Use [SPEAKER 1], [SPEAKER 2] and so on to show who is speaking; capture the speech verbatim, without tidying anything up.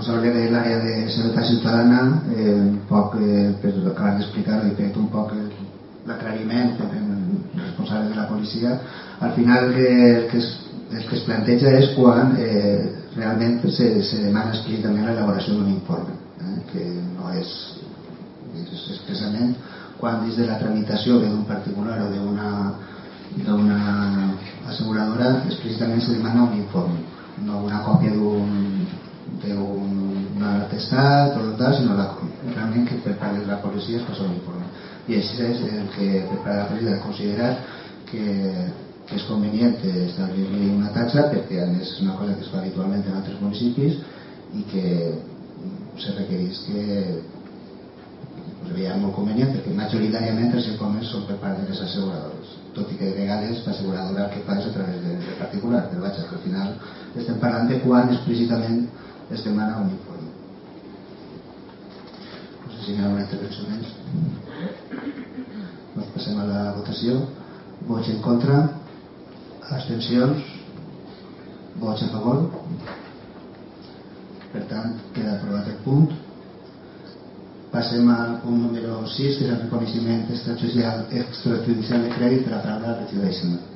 [SPEAKER 1] responsable de l'àrea de seguretat ciutadana, eh, un poc, eh, per acabar d'explicar, he fet un poc l'aclariment responsable de la policia. Al final el que es, el que es planteja és quan eh, realment se, se demana explícitament l'elaboració d'un informe, eh, que no és, és expressament quan dins de la tramitació ve d'un particular o d'una d'una asseguradora explícitament se demana un informe, no una còpia d'un d'un atestat o tal, sinó la, realment que per part de la policia es passa un informe, i així és el que per part de la policia ha considerat que, que és convenient establir-li una taxa, perquè a més és una cosa que es fa habitualment en altres municipis i que se requereix que pues, veia molt convenient, perquè majoritàriament els informes són per part de les asseguradores, tot i que de vegades l'asseguradora el que fa és a través de, de particular, però vaja, que al final estem parlant de quan explícitament es demana un informe. No sé si hi ha una intervenció més. Doncs passem a la votació. Vots en contra, abstencions, vots a favor. Per tant, queda aprovat el punt. Passem al punt número sis, que és el reconeixement extrajudicial de crèdit per a Paula Retribution.